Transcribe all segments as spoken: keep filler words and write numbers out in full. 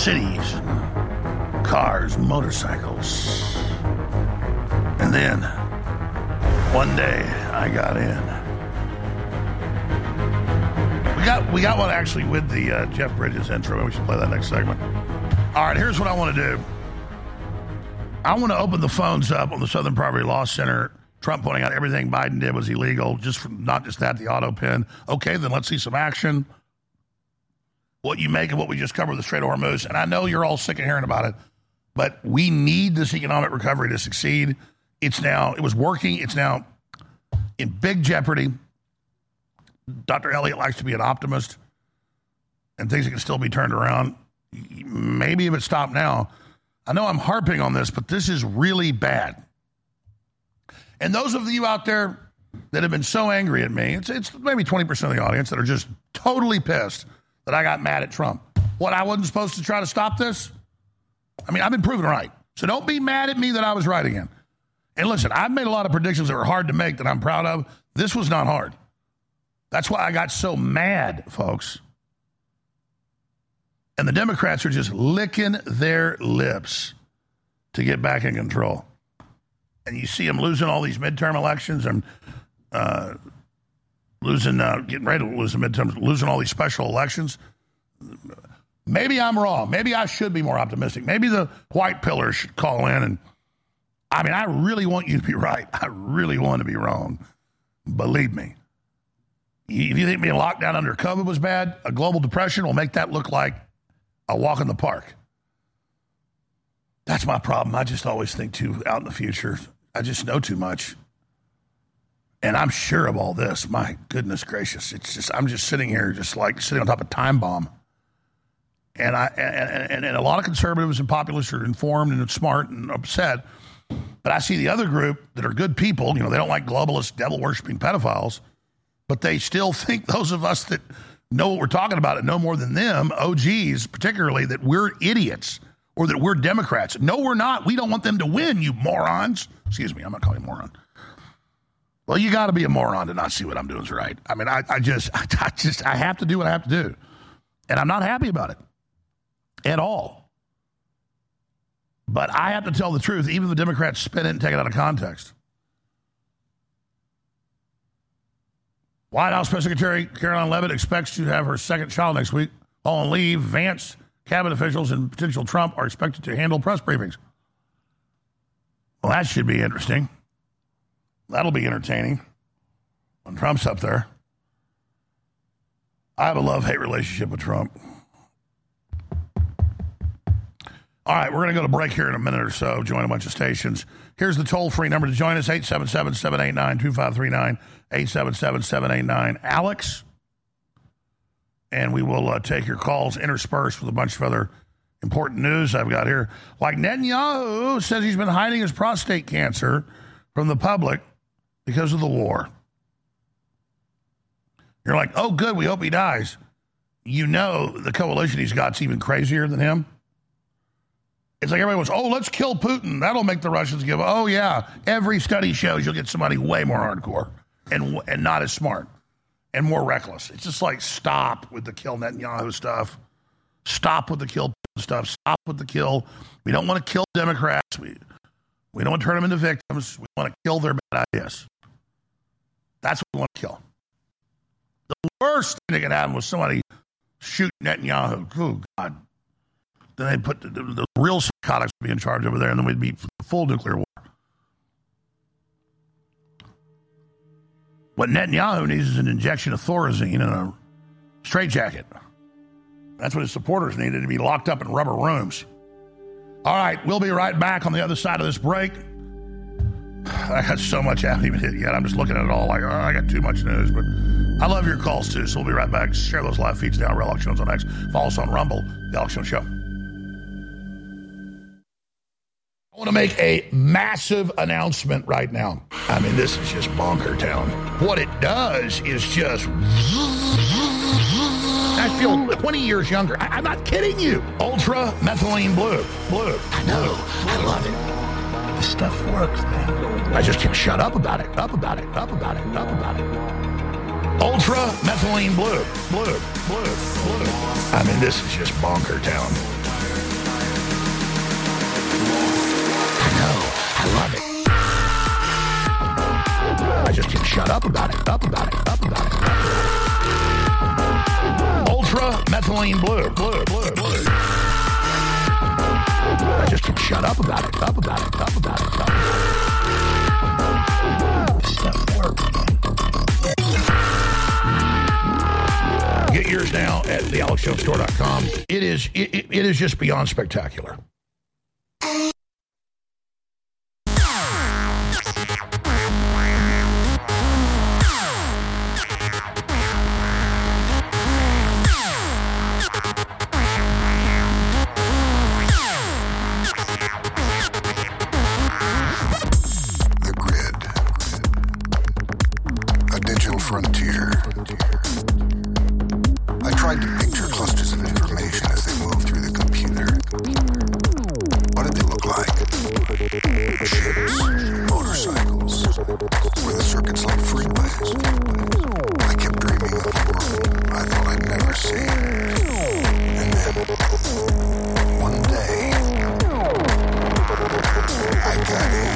cities, cars, motorcycles. And then, one day, I got in. We got we got one actually with the uh, Jeff Bridges intro. We should play that next segment. All right, here's what I want to do. I want to open the phones up on the Southern Poverty Law Center. Trump pointing out everything Biden did was illegal, just for, not just that, the auto pen. Okay, then let's see some action. What you make of what we just covered with the Strait of Hormuz. And I know you're all sick of hearing about it, but we need this economic recovery to succeed. It's now, it was working. It's now in big jeopardy. Doctor Elliott likes to be an optimist and thinks it can still be turned around. Maybe if it stopped now. I know I'm harping on this, but this is really bad. And those of you out there that have been so angry at me, it's, it's maybe twenty percent of the audience that are just totally pissed that I got mad at Trump. What, I wasn't supposed to try to stop this? I mean, I've been proven right. So don't be mad at me that I was right again. And listen, I've made a lot of predictions that were hard to make that I'm proud of. This was not hard. That's why I got so mad, folks. And the Democrats are just licking their lips to get back in control. And you see them losing all these midterm elections and uh, losing, uh, getting ready to lose the midterms, losing all these special elections. Maybe I'm wrong. Maybe I should be more optimistic. Maybe the white pillars should call in. And I mean, I really want you to be right. I really want to be wrong. Believe me. If you think being locked down under COVID was bad, a global depression will make that look like a walk in the park. That's my problem. I just always think too out in the future. I just know too much. And I'm sure of all this. My goodness gracious. It's just, I'm just sitting here just like sitting on top of a time bomb. And I and, and, and a lot of conservatives and populists are informed and smart and upset. But I see the other group that are good people. You know, they don't like globalist, devil-worshipping pedophiles. But they still think those of us that know what we're talking about and know more than them, O Gs particularly, that we're idiots or that we're Democrats. No, we're not. We don't want them to win, you morons. Excuse me, I'm not calling you moron. Well, you got to be a moron to not see what I'm doing is right. I mean, I, I just, I just, I have to do what I have to do. And I'm not happy about it at all. But I have to tell the truth, even if the Democrats spin it and take it out of context. White House Press Secretary Caroline Leavitt expects to have her second child next week. All on leave, Vance, cabinet officials, and potential Trump are expected to handle press briefings. Well, that should be interesting. That'll be entertaining when Trump's up there. I have a love-hate relationship with Trump. All right, we're going to go to break here in a minute or so, join a bunch of stations. Here's the toll-free number to join us, eight seven seven, seven eight nine, two five three nine, eight seven seven, seven eight nine, Alex. And we will uh, take your calls interspersed with a bunch of other important news I've got here. Like Netanyahu says he's been hiding his prostate cancer from the public because of the war. You're like, oh, good, we hope he dies. You know the coalition he's got's even crazier than him. It's like everybody was, oh, let's kill Putin. That'll make the Russians give. Oh, yeah. Every study shows you'll get somebody way more hardcore and and not as smart and more reckless. It's just like, stop with the kill Netanyahu stuff. Stop with the kill Putin stuff. Stop with the kill. We don't want to kill Democrats. We, we don't want to turn them into victims. We want to kill their bad ideas. That's what we want to kill. The worst thing that could happen was somebody shoot Netanyahu. Oh, God. Then they'd put the, the, the real psychotics would be in charge over there, and then we'd be full nuclear war. What Netanyahu needs is an injection of Thorazine and a straitjacket. That's what his supporters needed, to be locked up in rubber rooms. All right, we'll be right back on the other side of this break. I got so much I haven't even hit yet. I'm just looking at it all like, oh, I got too much news. But I love your calls, too, so we'll be right back. Share those live feeds now. Real Alex Jones on X. Follow us on Rumble, The Alex Jones Show. I want to make a massive announcement right now. I mean, this is just bonker town. What it does is just... I feel twenty years younger. I, I'm not kidding you. Ultra methylene blue. Blue. I know. I love it. This stuff works, man. I just can't shut up about it. Up about it. Up about it. Up about it. Ultra methylene blue. Blue. Blue. Blue. I mean, this is just bonker town. I know. I love it. I just can't shut up about it. Up about it. Up about it. Ultra methylene blue. Blue. Blue. Blue. I just can't shut up about it. Up about it. Up about it. Up. Doesn't work. Get yours now at the alex jones store dot com. It is it, it, it is just beyond spectacular. The Grid. A digital frontier. I tried to picture clusters of information as they moved through the computer. What did they look like? Ships, motorcycles. Were the circuits like freeways? I kept dreaming of a world I thought I'd never see. And then, one day, I got in.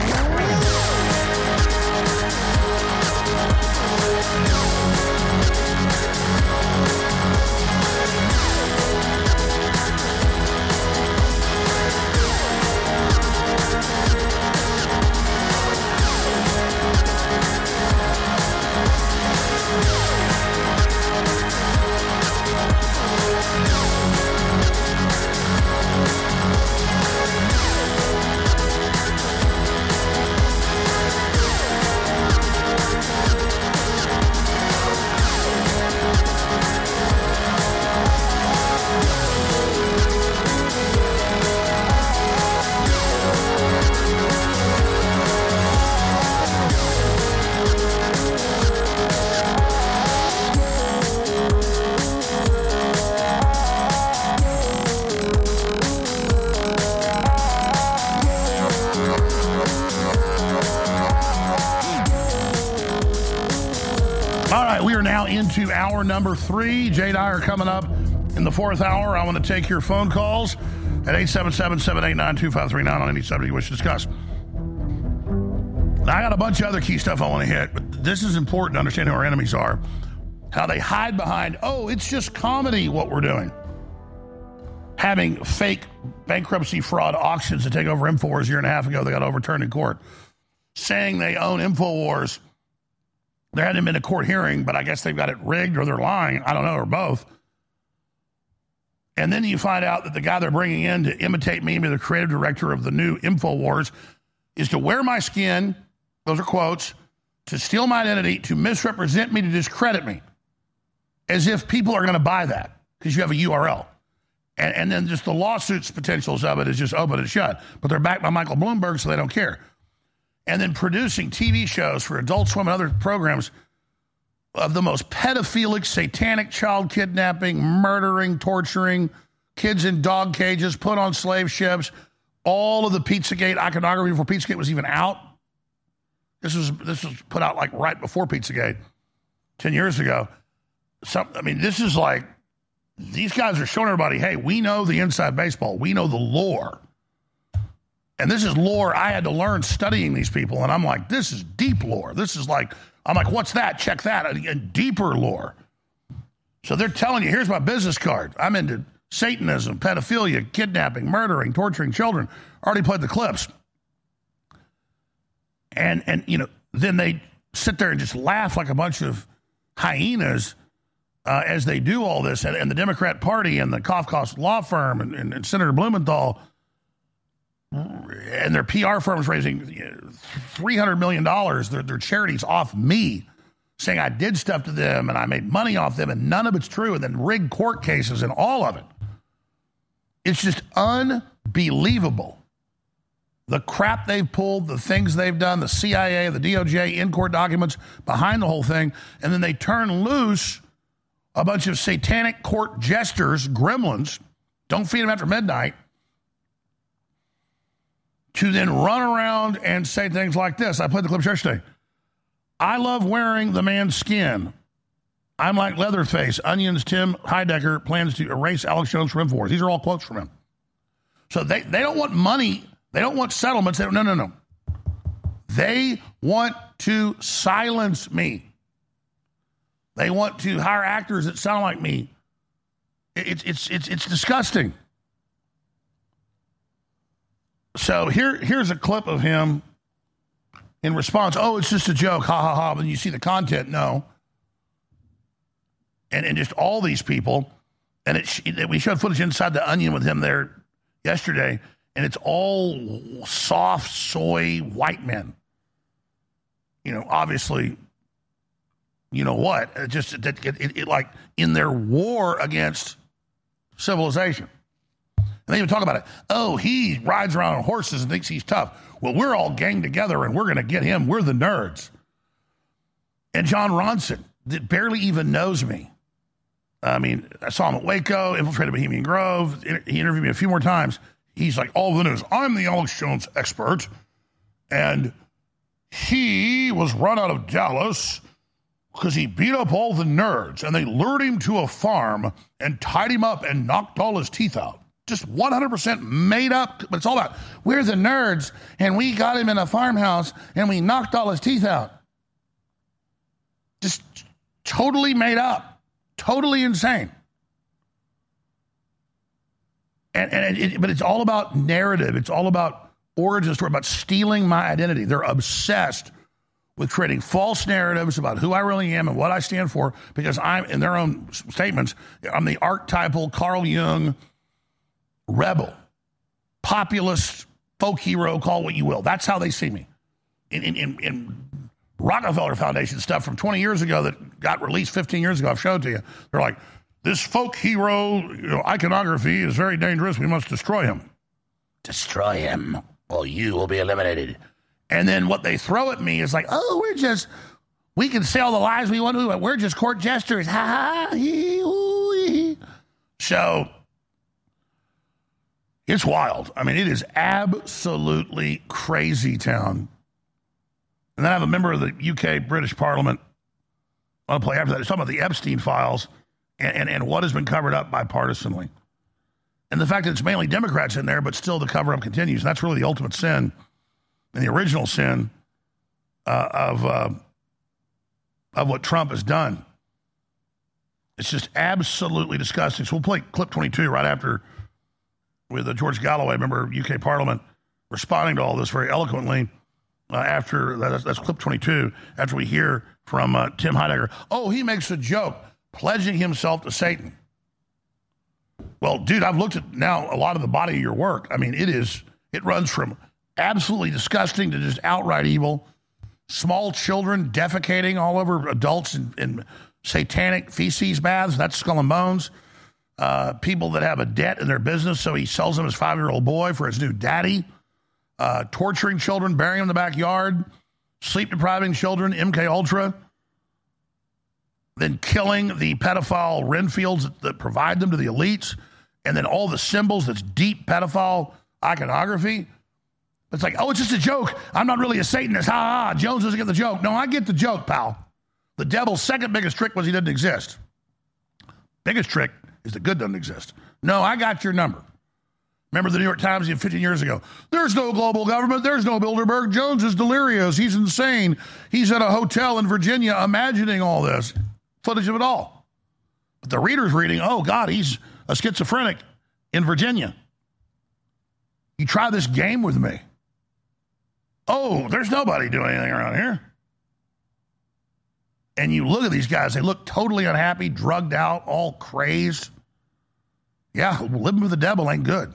Into hour number three. Jay Dyer coming up in the fourth hour. I want to take your phone calls at eight seven seven, seven eight nine, two five three nine on any subject you wish to discuss. Now, I got a bunch of other key stuff I want to hit, but this is important to understand who our enemies are. How they hide behind, oh, it's just comedy what we're doing. Having fake bankruptcy fraud auctions to take over InfoWars a year and a half ago, they got overturned in court. Saying they own InfoWars. There hadn't been a court hearing, but I guess they've got it rigged or they're lying. I don't know, or both. And then you find out that the guy they're bringing in to imitate me, the creative director of the new InfoWars, is to wear my skin, those are quotes, to steal my identity, to misrepresent me, to discredit me, as if people are going to buy that because you have a U R L. And, and then just the lawsuits potentials of it is just open and shut. But they're backed by Michael Bloomberg, so they don't care. And then producing T V shows for Adult Swim and other programs of the most pedophilic, satanic child kidnapping, murdering, torturing, kids in dog cages, put on slave ships, all of the Pizzagate iconography before Pizzagate was even out. This was this was put out like right before Pizzagate, ten years ago. Some, I mean, this is like, these guys are showing everybody, hey, we know the inside baseball. We know the lore. And this is lore I had to learn studying these people. And I'm like, this is deep lore. This is like, I'm like, what's that? Check that. And deeper lore. So they're telling you, here's my business card. I'm into Satanism, pedophilia, kidnapping, murdering, torturing children. Already played the clips. And, and you know, then they sit there and just laugh like a bunch of hyenas uh, as they do all this. And, and the Democrat Party and the Kafka's law firm and, and, and Senator Blumenthal and their P R firms raising three hundred million dollars, their, their charities off me, saying I did stuff to them and I made money off them, and none of it's true, and then rigged court cases and all of it. It's just unbelievable. The crap they've pulled, the things they've done, the C I A, the D O J, in-court documents behind the whole thing, and then they turn loose a bunch of satanic court jesters, gremlins, don't feed them after midnight, to then run around and say things like this. I played the clip yesterday. I love wearing the man's skin. I'm like Leatherface. Onion's Tim Heidecker plans to erase Alex Jones from InfoWars. These are all quotes from him. So they, they don't want money. They don't want settlements. They don't, no, no, no. They want to silence me. They want to hire actors that sound like me. It's it's it's it's disgusting. So here here's a clip of him in response. Oh, it's just a joke. Ha ha ha. But you see the content. No. And and just all these people, and it we showed footage inside the Onion with him there yesterday, and it's all soft soy white men. You know, obviously. You know what? It just it, it, it, it like in their war against civilization. And they even talk about it. Oh, he rides around on horses and thinks he's tough. Well, we're all gang together and we're going to get him. We're the nerds. And John Ronson, that barely even knows me. I mean, I saw him at Waco, infiltrated Bohemian Grove. He interviewed me a few more times. He's like, all the news. I'm the Alex Jones expert. And he was run out of Dallas because he beat up all the nerds, and they lured him to a farm and tied him up and knocked all his teeth out. Just one hundred percent made up, but it's all about, we're the nerds, and we got him in a farmhouse, and we knocked all his teeth out. Just totally made up. Totally insane. And, and it, but it's all about narrative. It's all about origin story, about stealing my identity. They're obsessed with creating false narratives about who I really am and what I stand for, because I'm, in their own statements, I'm the archetypal Carl Jung rebel, populist, folk hero, call what you will. That's how they see me. In, in, in, in Rockefeller Foundation stuff from twenty years ago that got released fifteen years ago, I've showed to you. They're like, this folk hero, you know, iconography is very dangerous. We must destroy him. Destroy him, or you will be eliminated. And then what they throw at me is like, oh, we're just, we can say all the lies we want to, but we're just court jesters. Ha ha, hee, ooh, hee. So, it's wild. I mean, it is absolutely crazy town. And then I have a member of the U K British Parliament. I'll play after that. It's talking about the Epstein files and, and, and what has been covered up bipartisanly. And the fact that it's mainly Democrats in there, but still the cover-up continues. And that's really the ultimate sin. And the original sin uh, of uh, of what Trump has done. It's just absolutely disgusting. So we'll play clip twenty-two right after with uh, George Galloway, member of U K Parliament, responding to all this very eloquently. Uh, after that's, that's clip twenty-two. After we hear from uh, Tim Heidegger, oh, he makes a joke, pledging himself to Satan. Well, dude, I've looked at now a lot of the body of your work. I mean, it is it runs from absolutely disgusting to just outright evil. Small children defecating all over adults in, in satanic feces baths. That's Skull and Bones. Uh, people that have a debt in their business, so he sells them his five-year-old boy for his new daddy. Uh, torturing children, burying them in the backyard. Sleep-depriving children, M K Ultra. Then killing the pedophile Renfields that, that provide them to the elites. And then all the symbols that's deep pedophile iconography. It's like, oh, it's just a joke. I'm not really a Satanist. Ha ha. Jones doesn't get the joke. No, I get the joke, pal. The devil's second biggest trick was he didn't exist. Biggest trick is that good doesn't exist. No, I got your number. Remember the New York Times fifteen years ago. There's no global government. There's no Bilderberg. Jones is delirious. He's insane. He's at a hotel in Virginia imagining all this. Footage of it all. But the reader's reading, oh, God, he's a schizophrenic in Virginia. You try this game with me. Oh, there's nobody doing anything around here. And you look at these guys, they look totally unhappy, drugged out, all crazed. Yeah, living with the devil ain't good.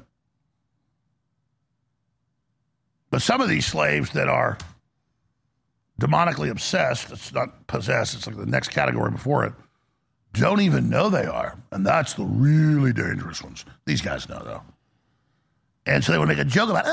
But some of these slaves that are demonically obsessed, it's not possessed, it's like the next category before it, don't even know they are. And that's the really dangerous ones. These guys know, though. And so they would make a joke about,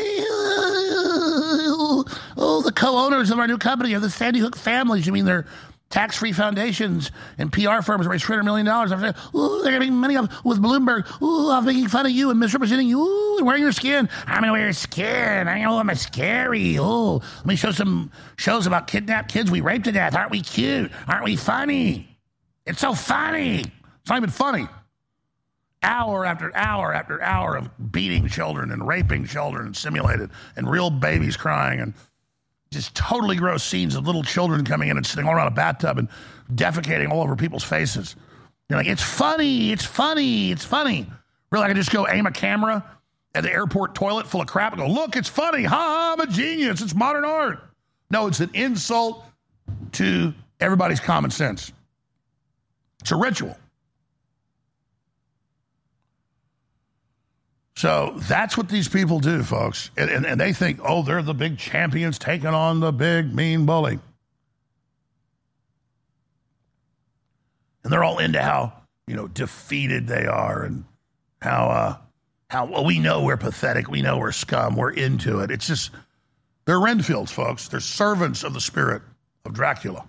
oh, oh the co-owners of our new company are the Sandy Hook families. You mean they're tax-free foundations and P R firms that raise three hundred million dollars. I'm saying, ooh, they're getting money off with Bloomberg. Ooh, I'm making fun of you and misrepresenting you. Ooh, and wearing your skin. I'm going to wear your skin. I know I'm scary. Ooh, let me show some shows about kidnapped kids we raped to death. Aren't we cute? Aren't we funny? It's so funny. It's not even funny. hour after hour after hour of beating children and raping children and simulated and real babies crying and just totally gross scenes of little children coming in and sitting all around a bathtub and defecating all over people's faces. You're like, it's funny, it's funny, it's funny. Really, I can just go aim a camera at the airport toilet full of crap and go, look, it's funny. Ha, ha, I'm a genius. It's modern art. No, it's an insult to everybody's common sense. It's a ritual. So that's what these people do, folks. And, and, and they think, oh, they're the big champions taking on the big, mean bully. And they're all into how, you know, defeated they are and how, uh, how well, we know we're pathetic. We know we're scum. We're into it. It's just, they're Renfields, folks. They're servants of the spirit of Dracula.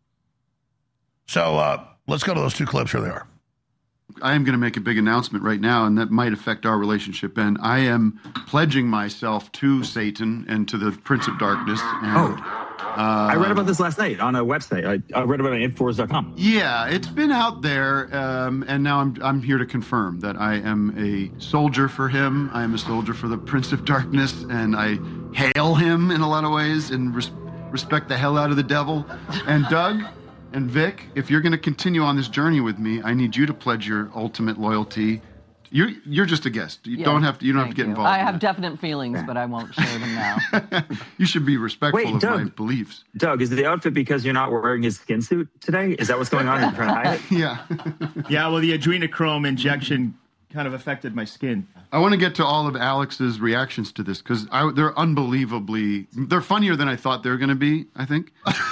So uh, let's go to those two clips. Here they are. I am going to make a big announcement right now, and that might affect our relationship. And I am pledging myself to Satan and to the Prince of Darkness. And, oh. Uh, I read about this last night on a website. I, I read about it at infowars dot com. Yeah, it's been out there, um, and now I'm I'm here to confirm that I am a soldier for him. I am a soldier for the Prince of Darkness, and I hail him in a lot of ways and res- respect the hell out of the devil. And Doug and Vic, if you're going to continue on this journey with me, I need you to pledge your ultimate loyalty. You're you're just a guest. You yeah, don't have to. You don't have to get you. involved. I in have that. definite feelings, but I won't share them now. You should be respectful Wait, of Doug, my beliefs. Doug, is the outfit because you're not wearing his skin suit today? Is that what's going on? You're trying to hide it? Yeah. Yeah. Well, the adrenochrome injection kind of affected my skin. I want to get to all of Alex's reactions to this because they're unbelievably. They're funnier than I thought they were going to be. I think.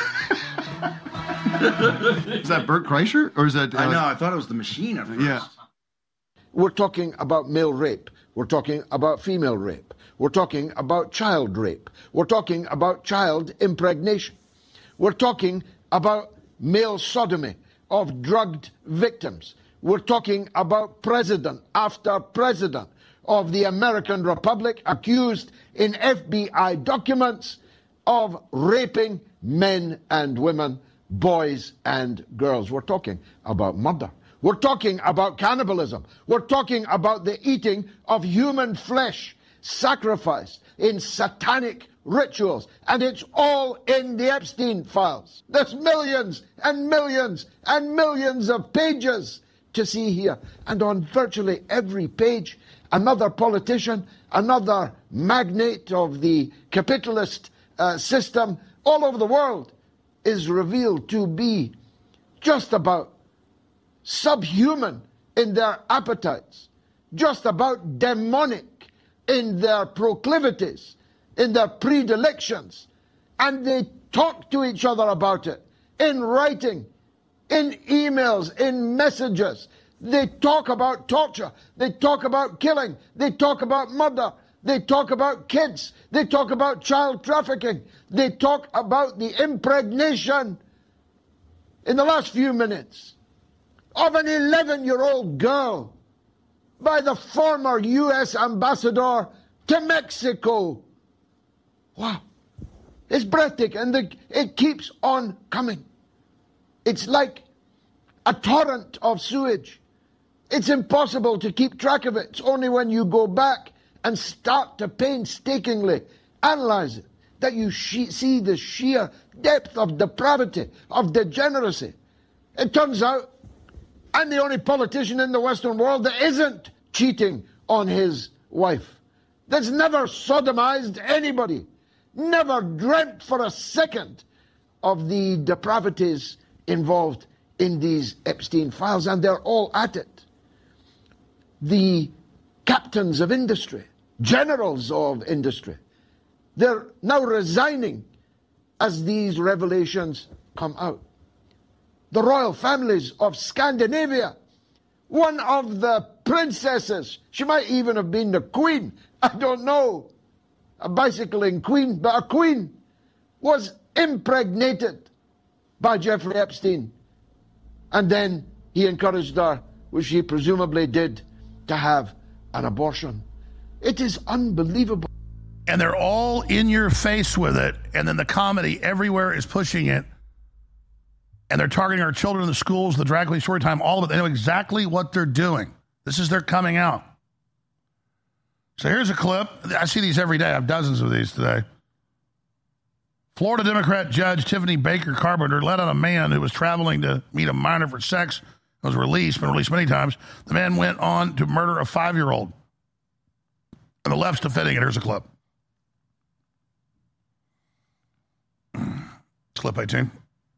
Is that Bert Kreischer or is that? Uh, I know. I thought it was the machine at first. Yeah. We're talking about male rape. We're talking about female rape. We're talking about child rape. We're talking about child impregnation. We're talking about male sodomy of drugged victims. We're talking about president after president of the American Republic accused in F B I documents of raping men and women, boys and girls. We're talking about murder. We're talking about cannibalism. We're talking about the eating of human flesh, sacrificed in satanic rituals. And it's all in the Epstein files. There's millions and millions and millions of pages to see here. And on virtually every page, another politician, another magnate of the capitalist uh, system all over the world is revealed to be just about subhuman in their appetites, just about demonic in their proclivities, in their predilections. And they talk to each other about it in writing, in emails, in messages. They talk about torture. They talk about killing. They talk about murder. They talk about kids. They talk about child trafficking. They talk about the impregnation in the last few minutes of an eleven-year-old girl by the former U S ambassador to Mexico. Wow. It's breathtaking, and the, it keeps on coming. It's like a torrent of sewage. It's impossible to keep track of it. It's only when you go back and start to painstakingly analyze it that you she- see the sheer depth of depravity, of degeneracy. It turns out I'm the only politician in the Western world that isn't cheating on his wife, that's never sodomized anybody, never dreamt for a second of the depravities involved in these Epstein files, and they're all at it. The captains of industry, generals of industry, they're now resigning as these revelations come out. The royal families of Scandinavia, one of the princesses, she might even have been the queen, I don't know, a bicycling queen, but a queen, was impregnated by Jeffrey Epstein. And then he encouraged her, which he presumably did, to have an abortion. It is unbelievable. And they're all in your face with it, and then the comedy everywhere is pushing it. And they're targeting our children in the schools, the drag queen story time, all of it. They know exactly what they're doing. This is their coming out. So here's a clip. I see these every day. I have dozens of these today. Florida Democrat Judge Tiffany Baker Carpenter let out a man who was traveling to meet a minor for sex, was released, been released many times. The man went on to murder a five-year-old. And the left's defending it. Here's a clip. Clip eighteen.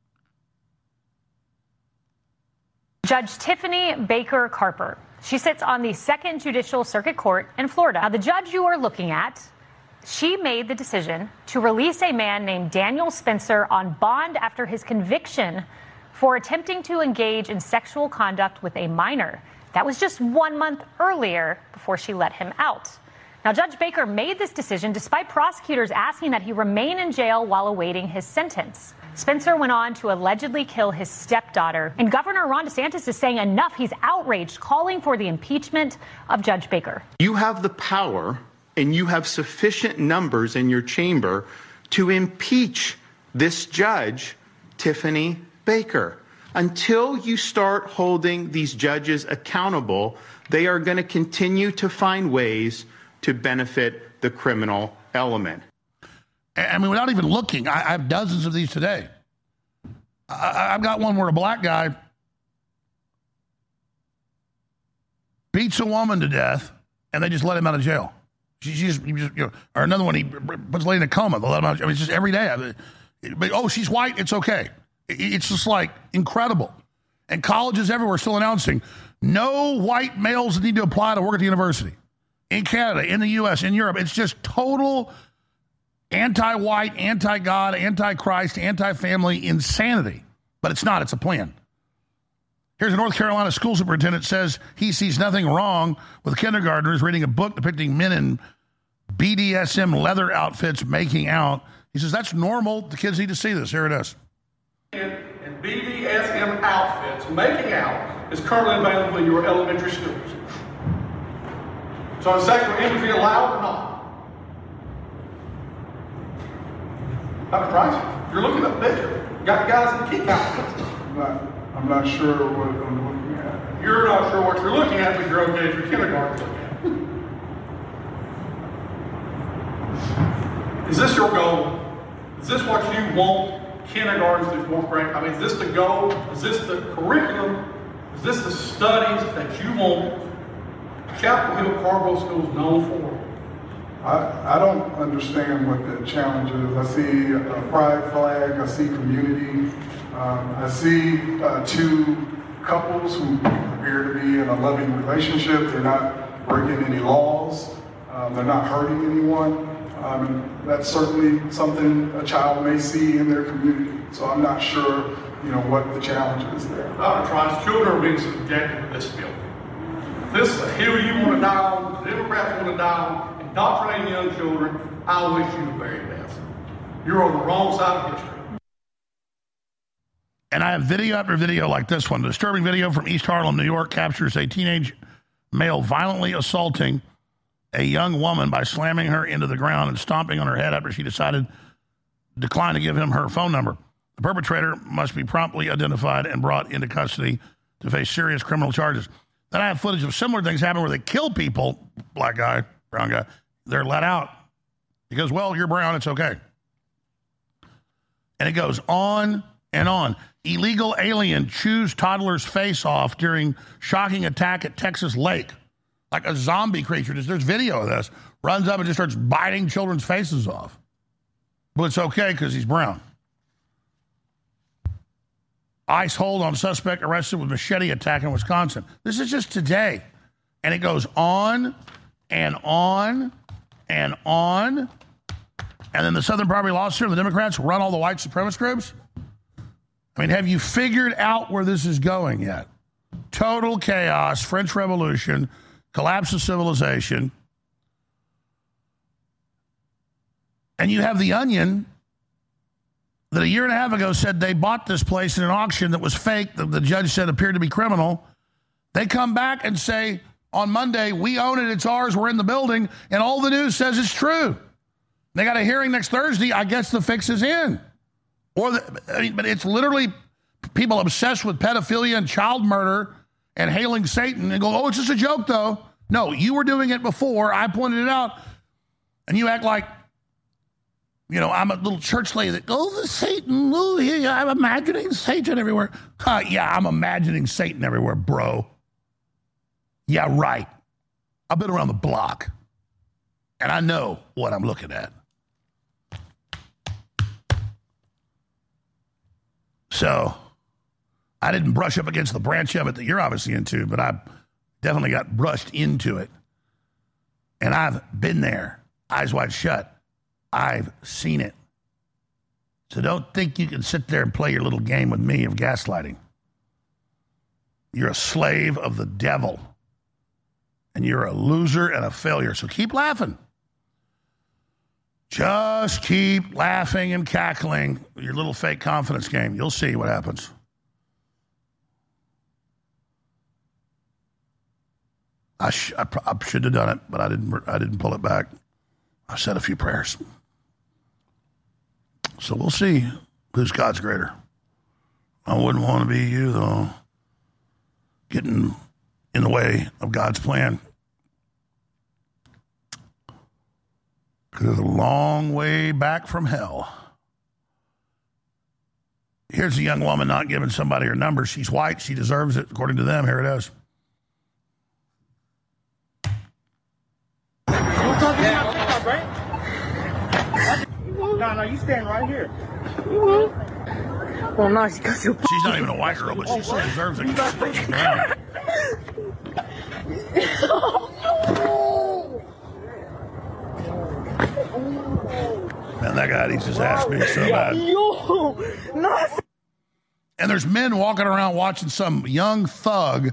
Judge Tiffany Baker Carpenter. She sits on the Second Judicial Circuit Court in Florida. Now, the judge you are looking at, she made the decision to release a man named Daniel Spencer on bond after his conviction for attempting to engage in sexual conduct with a minor. That was just one month earlier before she let him out. Now, Judge Baker made this decision despite prosecutors asking that he remain in jail while awaiting his sentence. Spencer went on to allegedly kill his stepdaughter, and Governor Ron DeSantis is saying enough. He's outraged, calling for the impeachment of Judge Baker. You have the power and you have sufficient numbers in your chamber to impeach this judge, Tiffany Baker. Until you start holding these judges accountable, they are going to continue to find ways to benefit the criminal element. I mean, without even looking, I have dozens of these today. I, I've got one where a black guy beats a woman to death, and they just let him out of jail. She, she just, you know, or another one, he puts a lady in a coma. They let him out. I mean, it's just every day. But, oh, she's white. It's okay. It's just like incredible. And colleges everywhere are still announcing no white males need to apply to work at the university. In Canada, in the U S, in Europe, it's just total anti-white, anti-God, anti-Christ, anti-family insanity. But it's not. It's a plan. Here's a North Carolina school superintendent says he sees nothing wrong with kindergartners reading a book depicting men in B D S M leather outfits making out. He says that's normal. The kids need to see this. Here it is. In B D S M outfits, making out is currently available in your elementary schools. So is sexual imagery allowed or not? Doctor Price, you're looking at the picture. You got guys in kick outfits. I'm not, I'm not sure what I'm looking at. You're not sure what you're looking at, but you're okay if you're kindergarten looking at. Is this your goal? Is this what you want kindergarten through fourth grade? I mean, is this the goal? Is this the curriculum? Is this the studies that you want Chapel Hill Carville School is known for? I, I don't understand what the challenge is. I see a pride flag, I see community, um, I see uh, two couples who appear to be in a loving relationship. They're not breaking any laws, um, they're not hurting anyone. Um, and that's certainly something a child may see in their community. So I'm not sure, you know, what the challenge is there. Doctor Trice, children are being subjected to this bill. This is a hill you want to die on, the Democrats want to die on, indoctrinating young children. I wish you the very best. You're on the wrong side of history. And I have video after video like this one. The disturbing video from East Harlem, New York, captures a teenage male violently assaulting a young woman by slamming her into the ground and stomping on her head after she decided to decline to give him her phone number. The perpetrator must be promptly identified and brought into custody to face serious criminal charges. Then I have footage of similar things happen where they kill people, black guy, brown guy. They're let out because, well, you're brown, it's okay. And it goes on and on. Illegal alien chews toddler's face off during shocking attack at Texas Lake. Like a zombie creature. There's video of this. Runs up and just starts biting children's faces off. But it's okay because he's brown. ICE hold on suspect arrested with machete attack in Wisconsin. This is just today. And it goes on and on and on. And then the Southern Poverty Law Center, the Democrats, run all the white supremacist groups. I mean, have you figured out where this is going yet? Total chaos, French Revolution, collapse of civilization. And you have The Onion that a year and a half ago said they bought this place in an auction that was fake, that the judge said appeared to be criminal. They come back and say on Monday, we own it, it's ours, we're in the building, and all the news says it's true. They got a hearing next Thursday. I guess the fix is in. Or the, I mean, but it's literally people obsessed with pedophilia and child murder and hailing Satan and go, oh, it's just a joke, though. No, you were doing it before. I pointed it out. And you act like, you know, I'm a little church lady that, oh, the Satan, oh, yeah, I'm imagining Satan everywhere. Huh, yeah, I'm imagining Satan everywhere, bro. Yeah, right. I've been around the block, and I know what I'm looking at. So I didn't brush up against the branch of it that you're obviously into, but I definitely got brushed into it. And I've been there, eyes wide shut. I've seen it. So don't think you can sit there and play your little game with me of gaslighting. You're a slave of the devil. And you're a loser and a failure. So keep laughing. Just keep laughing and cackling your little fake confidence game. You'll see what happens. I, sh- I, pr- I should have done it, but I didn't. I didn't pull it back. I said a few prayers. So we'll see who's God's greater. I wouldn't want to be you, though, getting in the way of God's plan. Because there's a long way back from hell. Here's a young woman not giving somebody her number. She's white. She deserves it, according to them. Here it is. No, no, you stand right here. Well, no, because you. She's not even a white girl, but she still deserves it. Yeah. Man, that guy needs his ass beat so bad. And there's men walking around watching some young thug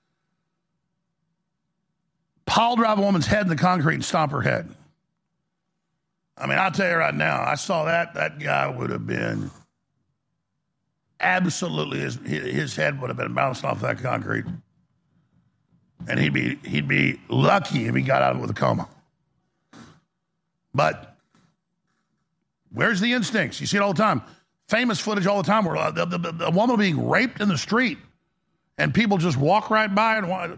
pile drive a woman's head in the concrete and stomp her head. I mean, I'll tell you right now, I saw that, that guy would have been absolutely, his, his head would have been bounced off that concrete. And he'd be, he'd be lucky if he got out with a coma. But where's the instincts? You see it all the time. Famous footage all the time where the, the, the, the woman being raped in the street and people just walk right by and want.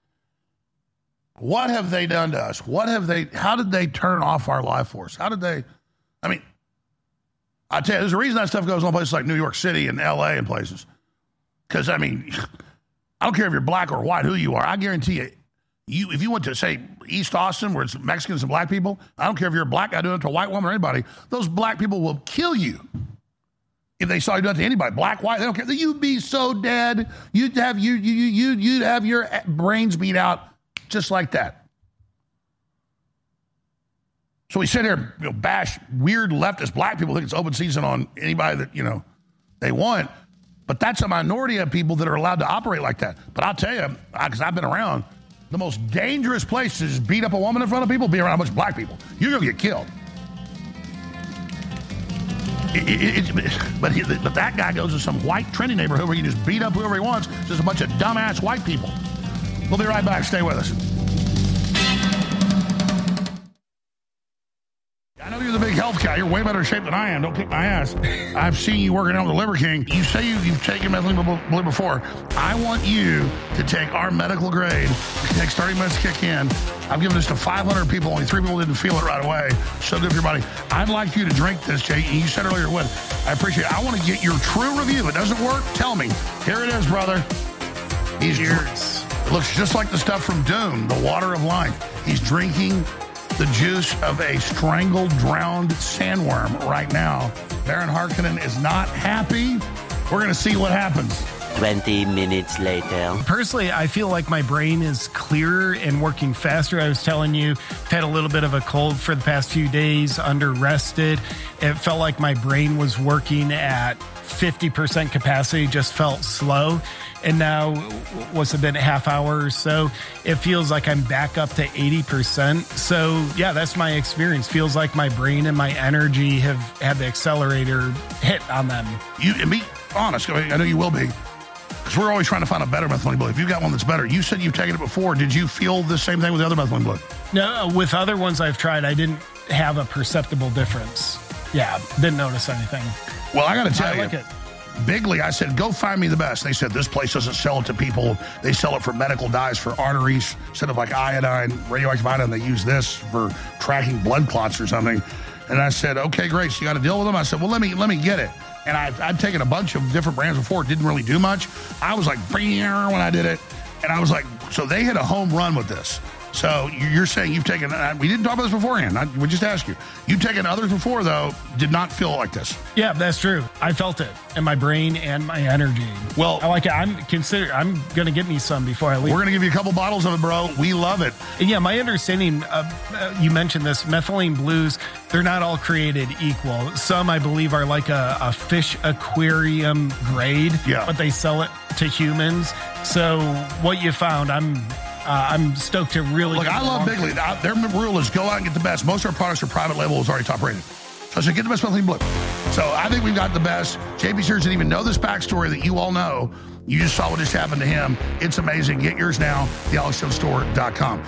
What have they done to us? What have they, how did they turn off our life force? How did they, I mean, I tell you, there's a reason that stuff goes on places like New York City and L A and places. Because, I mean, I don't care if you're black or white, who you are. I guarantee you, you if you went to, say, East Austin where it's Mexicans and black people, I don't care if you're a black guy doing it to a white woman or anybody, those black people will kill you. If they saw you do it to anybody, black, white, they don't care. You'd be so dead. You'd have, you, you, you, you'd have your brains beat out. Just like that. So we sit here, you know, bash weird leftist black people, think it's open season on anybody that, you know, they want. But that's a minority of people that are allowed to operate like that. But I'll tell you, because I've been around, the most dangerous place to just beat up a woman in front of people, be around a bunch of black people. You're going to get killed. It, it, it, but, he, but that guy goes to some white trendy neighborhood where you just beat up whoever he wants. Just a bunch of dumbass white people. We'll be right back. Stay with us. I know you're the big health guy. You're way better shape than I am. Don't kick my ass. I've seen you working out with the Liver King. You say you, you've taken methylene before. I want you to take our medical grade. It takes thirty minutes to kick in. I've given this to five hundred people. Only three people didn't feel it right away. So good for your body. I'd like you to drink this, Jay. You said earlier it would. I appreciate it. I want to get your true review. If it doesn't work, tell me. Here it is, brother. He's Cheers. Looks just like the stuff from Dune, the water of life. He's drinking the juice of a strangled, drowned sandworm right now. Baron Harkonnen is not happy. We're going to see what happens. twenty minutes later. Personally, I feel like my brain is clearer and working faster. I was telling you, I've had a little bit of a cold for the past few days, under rested. It felt like my brain was working at fifty percent capacity, just felt slow. And now, what's it been, a half hour or so, it feels like I'm back up to eighty percent. So, yeah, that's my experience. Feels like my brain and my energy have had the accelerator hit on them. You, and be honest, I know you will be, because we're always trying to find a better methylene blue. If you've got one that's better, you said you've taken it before. Did you feel the same thing with the other methylene blue? No, with other ones I've tried, I didn't have a perceptible difference. Yeah, didn't notice anything. Well, I got to tell I you, like it. Bigley, I said, go find me the best. They said, this place doesn't sell it to people. They sell it for medical dyes for arteries. Instead of like iodine, radioactive iodine, they use this for tracking blood clots or something. And I said, okay, great. So you got to deal with them? I said, well, let me let me get it. And I've, I'd taken a bunch of different brands before. It didn't really do much. I was like, when I did it. And I was like, so they hit a home run with this. So you're saying you've taken, we didn't talk about this beforehand. I, we just asked you. You've taken others before, though, did not feel like this. Yeah, that's true. I felt it in my brain and my energy. Well, I like it. I'm consider. I'm going to get me some before I leave. We're going to give you a couple bottles of it, bro. We love it. And yeah, my understanding, uh, uh, you mentioned this, methylene blues, they're not all created equal. Some, I believe, are like a, a fish aquarium grade, yeah. but they sell it to humans. So what you found, I'm... Uh, I'm stoked to really... Look, I love Bigley. Their rule is go out and get the best. Most of our products are private label. It's already top rated. So I said, get the best methylene blue. So I think we've got the best. J P Sears didn't even know this backstory that you all know. You just saw what just happened to him. It's amazing. Get yours now, the alex jones store dot com.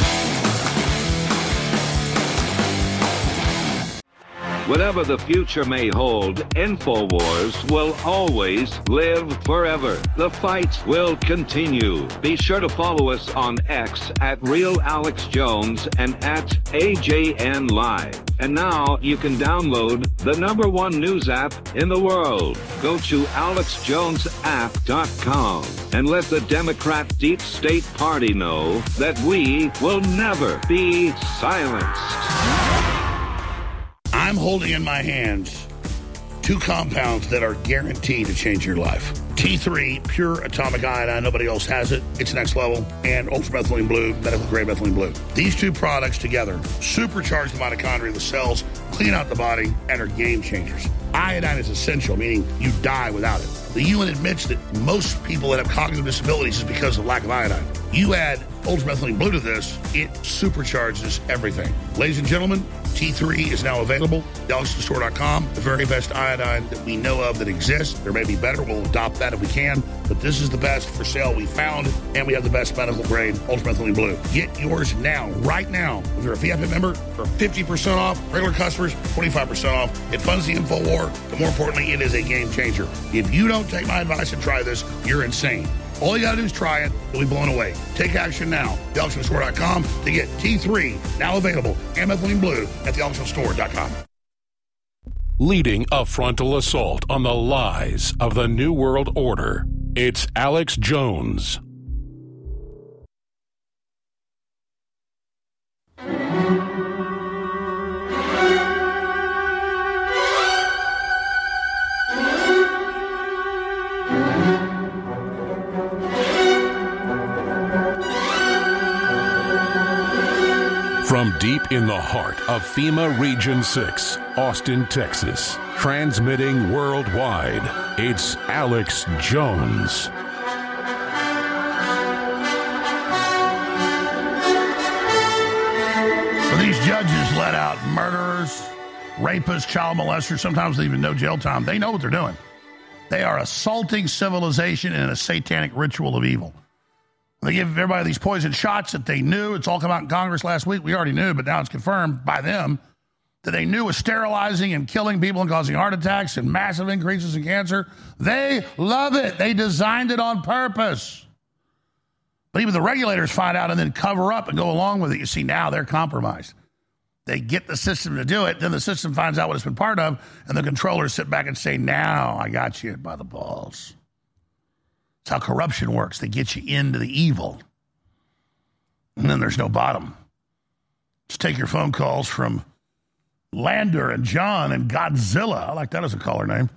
Whatever the future may hold, InfoWars will always live forever. The fight will continue. Be sure to follow us on X at Real Alex Jones and at A J N Live. And now you can download the number one news app in the world. Go to alex jones app dot com and let the Democrat Deep State Party know that we will never be silenced. I'm holding in my hands two compounds that are guaranteed to change your life. T three, pure atomic iodine. Nobody else has it. It's next level. And ultramethylene blue, medical grade methylene blue. These two products together supercharge the mitochondria, the cells, clean out the body, and are game changers. Iodine is essential, meaning you die without it. The U N admits that most people that have cognitive disabilities is because of lack of iodine. You add ultramethylene blue to this, it supercharges everything. Ladies and gentlemen, T three is now available. the alex jones store dot com, the very best iodine that we know of that exists. There may be better. We'll adopt that if we can. But this is the best for sale we found, and we have the best medical grade ultramethylene blue. Get yours now, right now. If you're a V I P member, for fifty percent off. Regular customers, twenty-five percent off. It funds the InfoWar, but more importantly, it is a game changer. If you don't take my advice and try this, you're insane. All you got to do is try it. You'll be blown away. Take action now. the alex jones store dot com to get T three, now available, and methylene blue at the alex jones store dot com. Leading a frontal assault on the lies of the New World Order, it's Alex Jones. From deep in the heart of FEMA Region six, Austin, Texas, transmitting worldwide, it's Alex Jones. So these judges let out murderers, rapists, child molesters, sometimes they even know jail time. They know what they're doing. They are assaulting civilization in a satanic ritual of evil. They give everybody these poison shots that they knew. It's all come out in Congress last week. We already knew, but now it's confirmed by them that they knew was sterilizing and killing people and causing heart attacks and massive increases in cancer. They love it. They designed it on purpose. But even the regulators find out and then cover up and go along with it. You see, now they're compromised. They get the system to do it. Then the system finds out what it's been part of, and the controllers sit back and say, now I got you by the balls. That's how corruption works. They get you into the evil. And then there's no bottom. Let's take your phone calls from Lander and John and Godzilla. I like that as a caller name.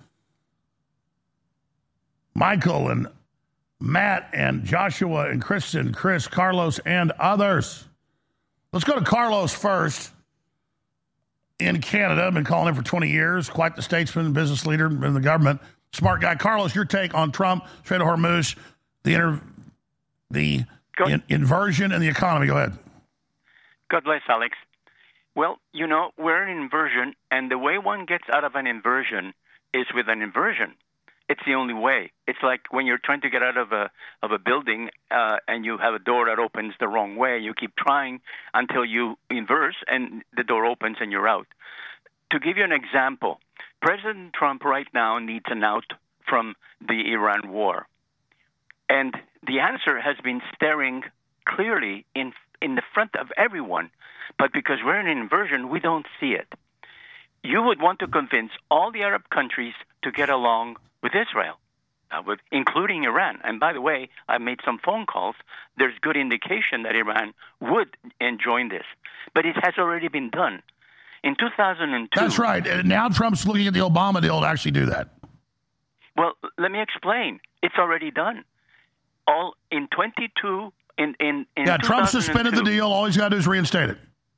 Michael and Matt and Joshua and Kristen, Chris, Carlos, and others. Let's go to Carlos first. In Canada, I've been calling him for twenty years. Quite the statesman, business leader in the government. Smart guy. Carlos, your take on Trump, Strait of Hormuz, the inter, the in, inversion and the economy. Go ahead. God bless, Alex. Well, you know, we're in inversion, and the way one gets out of an inversion is with an inversion. It's the only way. It's like when you're trying to get out of a of a building uh, and you have a door that opens the wrong way. You keep trying until you inverse, and the door opens and you're out. To give you an example, President Trump right now needs an out from the Iran war? And the answer has been staring clearly in in the front of everyone. But because we're in an inversion, we don't see it. You would want to convince all the Arab countries to get along with Israel, uh, with, including Iran. And by the way, I made some phone calls. There's good indication that Iran would join this. But it has already been done. In two thousand two... That's right. And now Trump's looking at the Obama deal to actually do that. Well, let me explain. It's already done. All in twenty-two... In, in, in yeah, Trump suspended the deal. All he's got to do is reinstate it.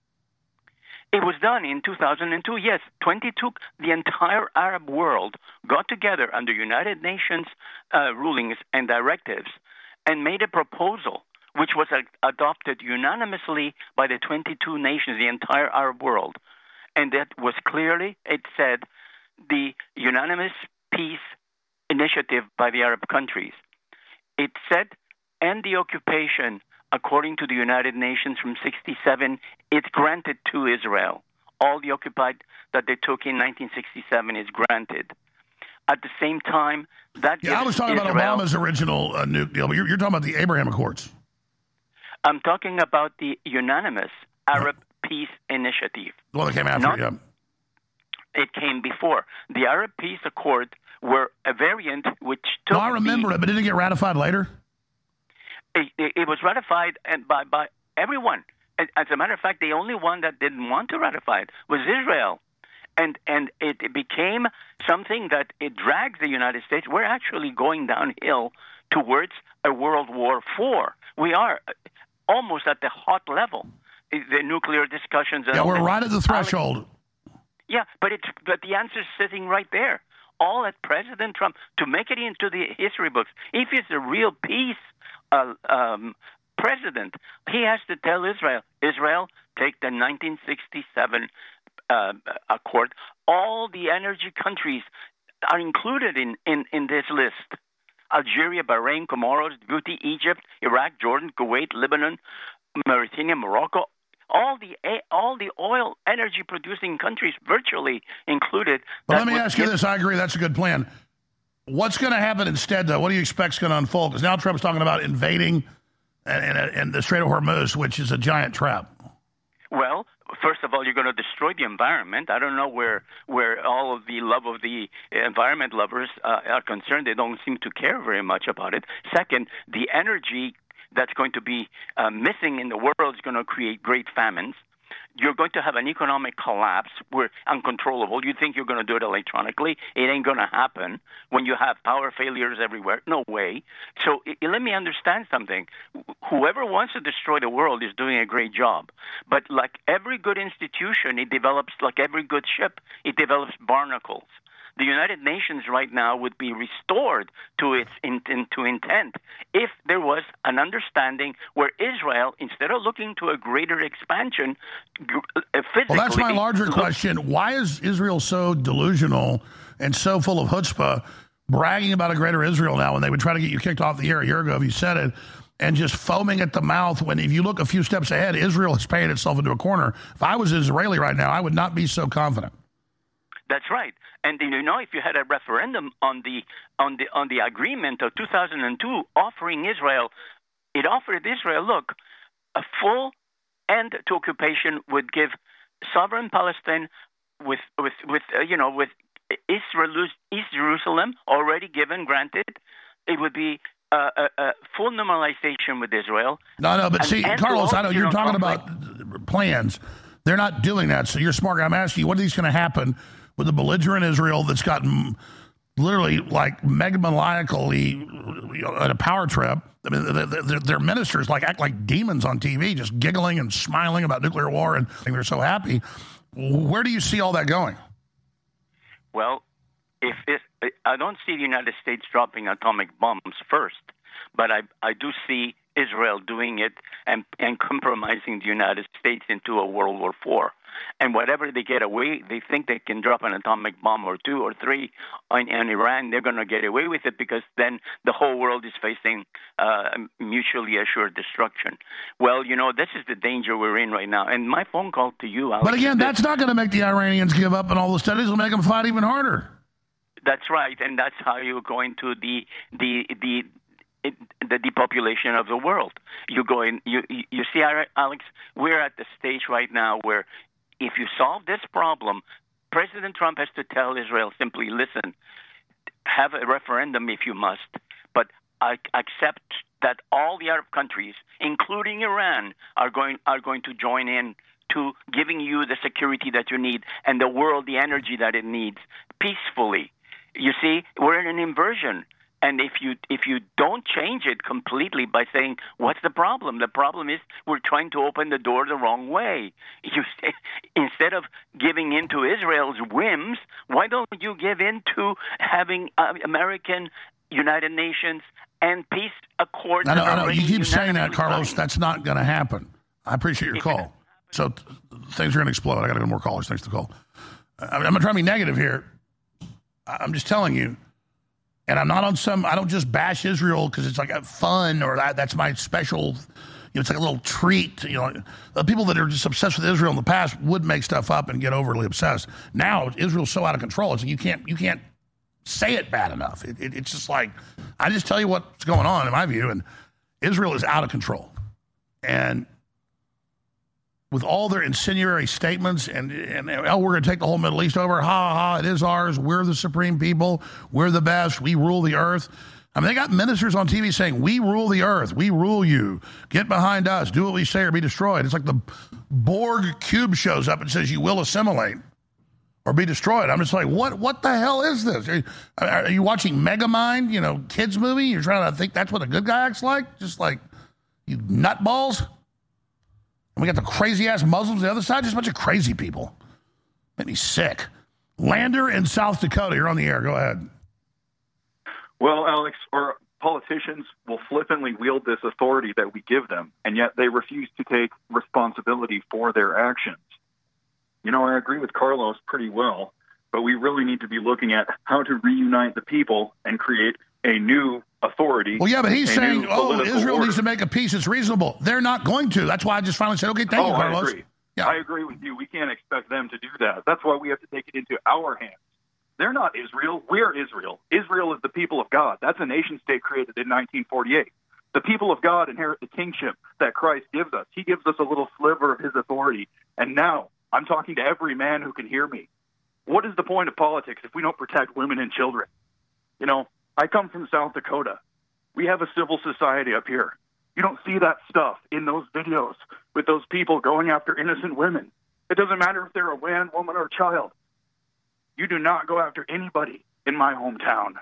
It was done in two thousand two, yes. twenty-two, the entire Arab world got together under United Nations uh, rulings and directives and made a proposal which was uh, adopted unanimously by the twenty-two nations, the entire Arab world. And that was clearly, it said, the unanimous peace initiative by the Arab countries. It said, end the occupation. According to the United Nations from sixty-seven, it's granted to Israel. All the occupied that they took in nineteen sixty-seven is granted. At the same time, that yeah, I was talking Israel, about Obama's original uh, nuke deal, but you're, you're talking about the Abraham Accords. I'm talking about the unanimous Arab yeah. Peace Initiative. Well, it came after, Not, yeah. It came before. The Arab Peace Accord were a variant which took... No, I remember the, it, but didn't it get ratified later? It, it, it was ratified and by, by everyone. As a matter of fact, the only one that didn't want to ratify it was Israel. And and it, it became something that it drags the United States. We're actually going downhill towards a World War Four. We are almost at the hot level. The nuclear discussions. Yeah, we're right at the threshold. Yeah, but it's but the answer's sitting right there. All at President Trump to make it into the history books. If it's a real peace uh, um, president, he has to tell Israel, Israel, take the nineteen sixty-seven uh, accord. All the energy countries are included in, in, in this list. Algeria, Bahrain, Comoros, Djibouti, Egypt, Iraq, Jordan, Kuwait, Lebanon, Mauritania, Morocco. All the all the oil energy producing countries virtually included. But let me ask you this. I agree. That's a good plan. What's going to happen instead, though? What do you expect is going to unfold? Because now Trump's talking about invading and, and, and the Strait of Hormuz, which is a giant trap. Well, first of all, you're going to destroy the environment. I don't know where where all of the love of the environment lovers uh, are concerned. They don't seem to care very much about it. Second, the energy that's going to be uh, missing in the world is going to create great famines. You're going to have an economic collapse where uncontrollable. You think you're going to do it electronically. It ain't going to happen when you have power failures everywhere. No way. So it, let me understand something. Whoever wants to destroy the world is doing a great job. But like every good institution, it develops, like every good ship, it develops barnacles. The United Nations right now would be restored to its in, in, to intent if there was an understanding where Israel, instead of looking to a greater expansion, uh, physically... Well, that's my larger look, question. Why is Israel so delusional and so full of chutzpah, bragging about a greater Israel now when they would try to get you kicked off the air a year ago if you said it, and just foaming at the mouth when, if you look a few steps ahead, Israel is painting itself into a corner. If I was Israeli right now, I would not be so confident. That's right. And you know, if you had a referendum on the on the on the agreement of two thousand two offering Israel, it offered Israel, look, a full end to occupation would give sovereign Palestine with with with uh, you know with Israel, East Jerusalem already given, granted. It would be uh, a, a full normalization with Israel. No, no, but see, Carlos, I know you're talking about plans. They're not doing that, so you're smart. I'm asking you, what is going to happen with a belligerent Israel that's gotten literally like megamaniacally you know, at a power trip? I mean, their, their ministers like act like demons on T V, just giggling and smiling about nuclear war, and they're so happy. Where do you see all that going? Well, if it, I don't see the United States dropping atomic bombs first, but I I do see Israel doing it and, and compromising the United States into a World War Four. And whatever they get away, they think they can drop an atomic bomb or two or three on, on Iran. They're going to get away with it because then the whole world is facing uh, mutually assured destruction. Well, you know, this is the danger we're in right now. And my phone call to you, Alex. But again, that's not going to make the Iranians give up, and all the studies will make them fight even harder. That's right, and that's how you're going to the the the it, the depopulation of the world. You go in. You you see, Alex, we're at the stage right now where if you solve this problem, President Trump has to tell Israel simply, listen, have a referendum if you must, but I accept that all the Arab countries, including Iran, are going are going to join in to giving you the security that you need and the world the energy that it needs peacefully. You see, we're in an inversion. And if you if you don't change it completely by saying, what's the problem? The problem is we're trying to open the door the wrong way. You say, instead of giving in to Israel's whims, why don't you give in to having uh, American United Nations and peace accords? I know, I know. You keep saying that, Carlos. Signed. That's not going to happen. I appreciate your call. So th- things are going to explode. I got to go more callers. Thanks to the call. I'm not trying to be negative here. I'm just telling you. And I'm not on some, I don't just bash Israel because it's like fun or that, that's my special, you know, it's like a little treat. You know, the people that are just obsessed with Israel in the past would make stuff up and get overly obsessed. Now Israel's so out of control. It's like you can't, you can't say it bad enough. It, it, it's just like, I just tell you what's going on in my view. And Israel is out of control. And with all their incendiary statements and, and oh, we're going to take the whole Middle East over. Ha, ha, ha, it is ours. We're the supreme people. We're the best. We rule the earth. I mean, they got ministers on T V saying, we rule the earth. We rule you. Get behind us. Do what we say or be destroyed. It's like the Borg cube shows up and says, you will assimilate or be destroyed. I'm just like, what What the hell is this? Are you, are you watching Megamind, you know, kids movie? You're trying to think that's what a good guy acts like? Just like, you nutballs? And we got the crazy-ass Muslims on the other side, just a bunch of crazy people. Made me sick. Lander in South Dakota, you're on the air. Go ahead. Well, Alex, our politicians will flippantly wield this authority that we give them, and yet they refuse to take responsibility for their actions. You know, I agree with Carlos pretty well, but we really need to be looking at how to reunite the people and create a new authority. Well, yeah, but he's saying, oh, Israel order. needs to make a peace. It's reasonable. They're not going to. That's why I just finally said, okay, thank oh, you, Carlos. I agree. Yeah. I agree with you. We can't expect them to do that. That's why we have to take it into our hands. They're not Israel. We're Israel. Israel is the people of God. That's a nation state created in nineteen forty-eight. The people of God inherit the kingship that Christ gives us. He gives us a little sliver of his authority. And now I'm talking to every man who can hear me. What is the point of politics if we don't protect women and children? You know, I come from South Dakota. We have a civil society up here. You don't see that stuff in those videos with those people going after innocent women. It doesn't matter if they're a man, woman, or child. You do not go after anybody in my hometown.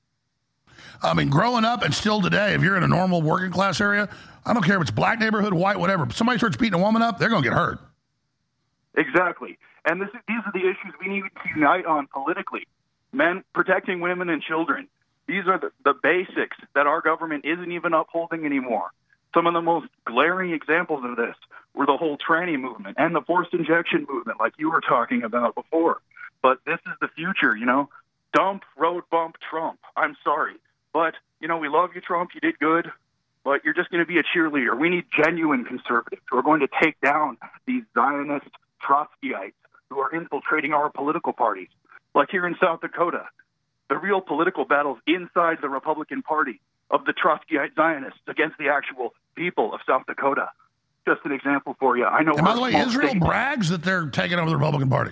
I mean, growing up and still today, if you're in a normal working class area, I don't care if it's black neighborhood, white, whatever. If somebody starts beating a woman up, they're going to get hurt. Exactly. And this, these are the issues we need to unite on politically. Men protecting women and children. These are the, the basics that our government isn't even upholding anymore. Some of the most glaring examples of this were the whole tranny movement and the forced injection movement, like you were talking about before. But this is the future, you know. Dump, road bump, Trump. I'm sorry. But, you know, we love you, Trump. You did good. But you're just going to be a cheerleader. We need genuine conservatives who are going to take down these Zionist Trotskyites who are infiltrating our political parties. Like here in South Dakota, the real political battles inside the Republican Party of the Trotskyite Zionists against the actual people of South Dakota. Just an example for you. I know. And by the way, Israel state. brags that they're taking over the Republican Party.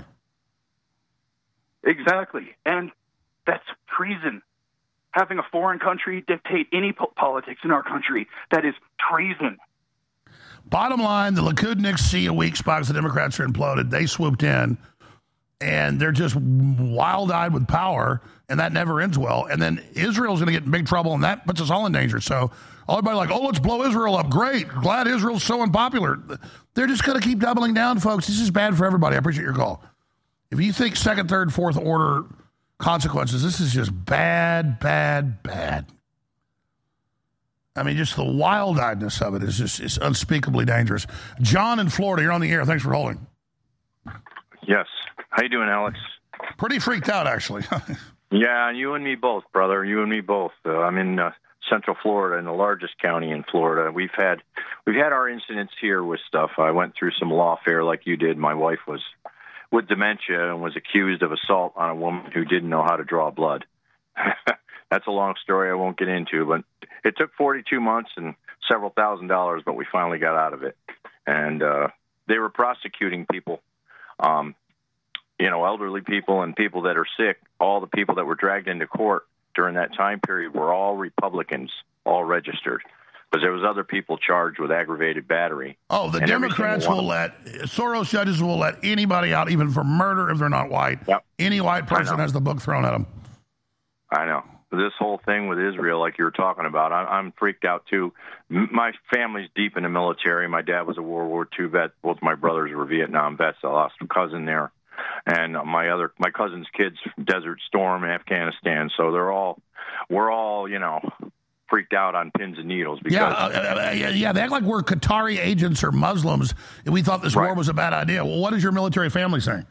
Exactly. And that's treason. Having a foreign country dictate any po- politics in our country, that is treason. Bottom line, the Likudniks see a weak spot because the Democrats are imploded. They swooped in, and they're just wild-eyed with power, and that never ends well. And then Israel's going to get in big trouble, and that puts us all in danger. So everybody like, oh, let's blow Israel up. Great. Glad Israel's so unpopular. They're just going to keep doubling down, folks. This is bad for everybody. I appreciate your call. If you think second, third, fourth order consequences, this is just bad, bad, bad. I mean, just the wild-eyedness of it is just it's unspeakably dangerous. John in Florida, you're on the air. Thanks for holding. Yes. How you doing, Alex? Pretty freaked out, actually. Yeah, you and me both, brother. You and me both. Uh, I'm in uh, Central Florida, in the largest county in Florida. We've had we've had our incidents here with stuff. I went through some lawfare like you did. My wife was with dementia and was accused of assault on a woman who didn't know how to draw blood. That's a long story I won't get into, but it took forty-two months and several thousand dollars, but we finally got out of it. And uh, they were prosecuting people, um, you know, elderly people and people that are sick. All the people that were dragged into court during that time period were all Republicans, all registered, because there was other people charged with aggravated battery. Oh, the and every Democrats single will one let, Soros judges will let anybody out, even for murder if they're not white. Yep. Any white person has the book thrown at them. I know. This whole thing with Israel, like you were talking about, I, I'm freaked out, too. M- my family's deep in the military. My dad was a World War Two vet. Both my brothers were Vietnam vets. I lost a cousin there. And my other, my cousin's kids, Desert Storm, Afghanistan. So they're all, we're all, you know, freaked out on pins and needles. Because Yeah, uh, uh, yeah, yeah, they act like we're Qatari agents or Muslims, and we thought this Right. war was a bad idea. Well, what is your military family saying?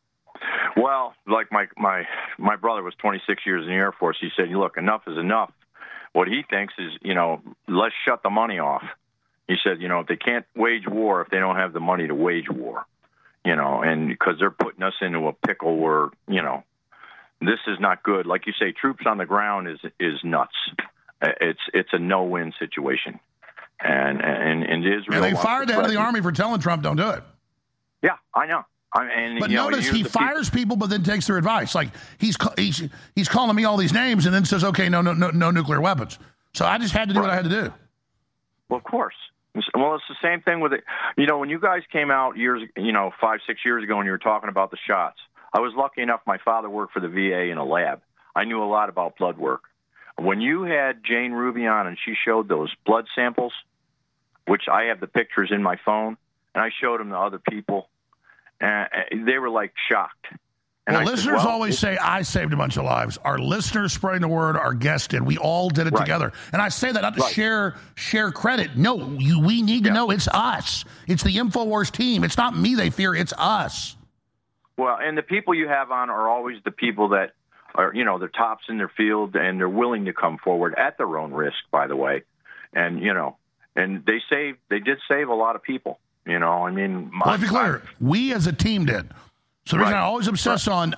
Well, like my my my brother was twenty-six years in the Air Force. He said, "Look, enough is enough." What he thinks is, you know, let's shut the money off. He said, you know, if they can't wage war, if they don't have the money to wage war, you know, and because they're putting us into a pickle where, you know, this is not good. Like you say, troops on the ground is is nuts. It's it's a no-win situation, and and and Israel. And they wants fired to the head of the threaten- army for telling Trump, "Don't do it." Yeah, I know. I, and, But you know, notice here's he the people- fires people, but then takes their advice. Like he's ca- he's he's calling me all these names, and then says, "Okay, no, no, no, no nuclear weapons." So I just had to do what I had to do. Well, of course. Well, it's the same thing with it. You know, when you guys came out years, you know, five, six years ago, and you were talking about the shots, I was lucky enough. My father worked for the V A in a lab. I knew a lot about blood work. When you had Jane Ruby on and she showed those blood samples, which I have the pictures in my phone, and I showed them to other people, and they were like shocked. And Well, I said, listeners well, always say, "I saved a bunch of lives." Our listeners spreading the word, our guests did. We all did it Right. together. And I say that not to Right. share share credit. No, you, we need to know it's us. It's the InfoWars team. It's not me they fear. It's us. Well, and the people you have on are always the people that are, you know, they're tops in their field, and they're willing to come forward at their own risk, by the way. And, you know, and they saved, they did save a lot of people, you know. I mean, my, Well, to be clear, we as a team did. So the reason Right. I always obsess on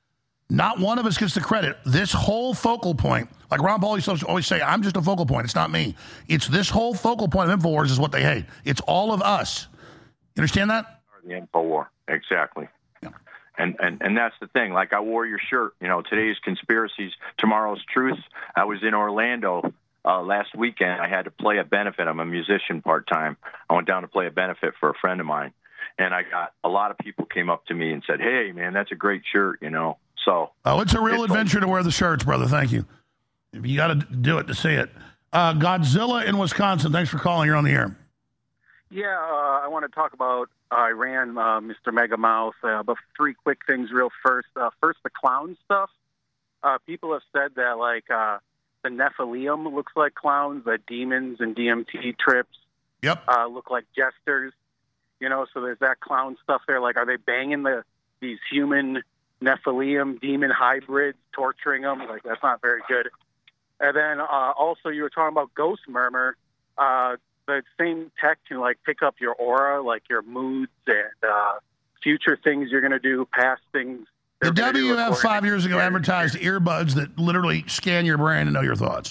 not one of us gets the credit. This whole focal point, like Ron Paul used to always say, I'm just a focal point. It's not me. It's this whole focal point of InfoWars is what they hate. It's all of us. You understand that? the info war, exactly. And, and and that's the thing. Like, I wore your shirt. You know, today's conspiracies, tomorrow's truth. I was in Orlando uh, last weekend. I had to play a benefit. I'm a musician part time. I went down to play a benefit for a friend of mine, and I got a lot of people came up to me and said, "Hey, man, that's a great shirt." You know, so Oh, it's a real It's adventure to wear the shirts, brother. Thank you. You got to do it to see it. Uh, Godzilla in Wisconsin. Thanks for calling. You're on the air. Yeah, uh, I want to talk about Iran, uh, Mister Mega Mouth. Uh, but three quick things, real first. Uh, first, the clown stuff. Uh, people have said that like uh, the Nephilim looks like clowns, that demons and D M T trips yep. uh, look like jesters. You know, so there's that clown stuff there. Like, are they banging the these human Nephilim demon hybrids, torturing them? Like, that's not very good. And then uh, also, you were talking about Ghost Murmur. Uh, the same tech can like pick up your aura, like your moods and uh, future things you're going to do, past things. The they're gonna do W F according five years ago advertised earbuds that literally scan your brain and know your thoughts.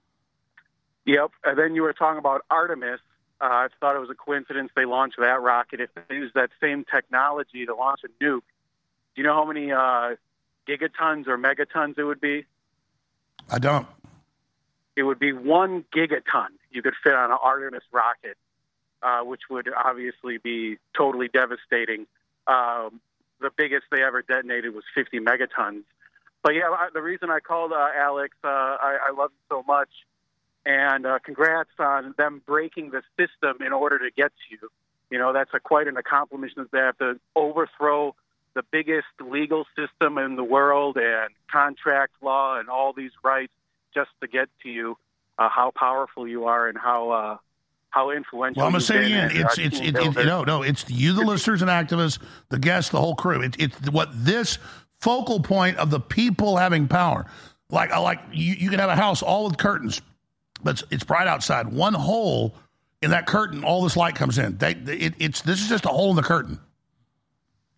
Yep. And then you were talking about Artemis. Uh, I thought it was a coincidence they launched that rocket. If they used that same technology to launch a nuke, do you know how many uh, gigatons or megatons it would be? I don't. It would be one gigaton you could fit on an Artemis rocket, uh, which would obviously be totally devastating. Um, the biggest they ever detonated was fifty megatons. But yeah, I, the reason I called uh, Alex, uh, I, I love you so much, and uh, congrats on them breaking the system in order to get to you. You know, that's a, quite an accomplishment. They have to overthrow the biggest legal system in the world and contract law and all these rights just to get to you. Uh, how powerful you are and how uh, how influential. Well, I'm going to you've say it been again. in It's our it's team it, it, builder. no no. It's you, the listeners and activists, the guests, the whole crew. It, it's what this focal point of the people having power. Like I like you, you can have a house all with curtains, but it's, it's bright outside. One hole in that curtain, all this light comes in. They, it, it's this is just a hole in the curtain.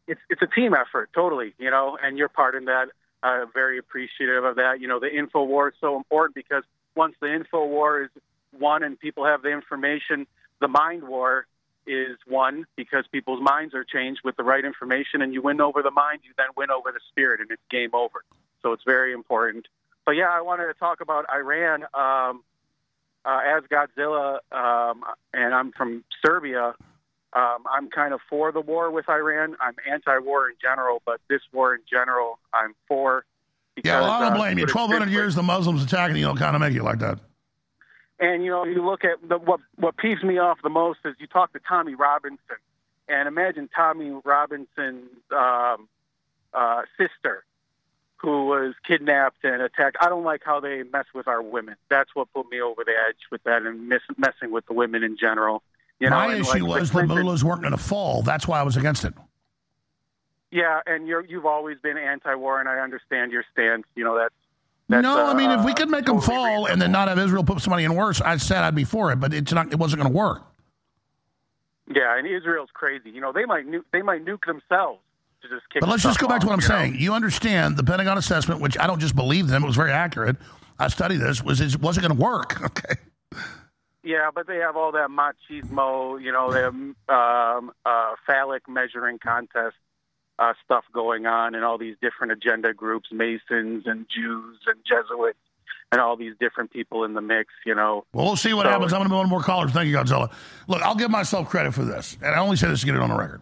it's it's a team effort, totally, you know, and you're part in that. Uh, very appreciative of that. You know, the info war is so important because once the info war is won and people have the information, the mind war is won because people's minds are changed with the right information, and you win over the mind, you then win over the spirit, and it's game over. So it's very important. But yeah, I wanted to talk about Iran. Um, uh, as Godzilla, um, and I'm from Serbia, um, I'm kind of for the war with Iran. I'm anti-war in general, but this war in general, I'm for. Because, yeah, well, I don't uh, blame you. twelve hundred years, the Muslims attacking you, will kind of make you like that. And, you know, you look at the, what what peeves me off the most is you talk to Tommy Robinson, and imagine Tommy Robinson's um, uh, sister, who was kidnapped and attacked. I don't like how they mess with our women. That's what put me over the edge with that, and miss, messing with the women in general. You know, My and issue like, was like the mullahs weren't going to fall. That's why I was against it. Yeah, and you're, you've always been anti-war, and I understand your stance. You know, that's, that's no, uh, I mean, if we could make them totally fall reasonable. and then not have Israel put somebody in worse, I said I'd be for it, but it's not. It wasn't going to work. Yeah, and Israel's crazy. You know, they might nuke, they might nuke themselves to just kick. But let's the just go stuff back to what I'm off, you know? saying. You understand the Pentagon assessment, which I don't just believe them; it was very accurate. I studied this. Was it wasn't going to work? Okay. Yeah, but they have all that machismo, you know, they have um, uh, phallic measuring contest uh, stuff going on, and all these different agenda groups, Masons and Jews and Jesuits, and all these different people in the mix, you know. Well, we'll see what So- happens. I'm going to move on to more callers. Thank you, Godzilla. Look, I'll give myself credit for this, and I only say this to get it on the record.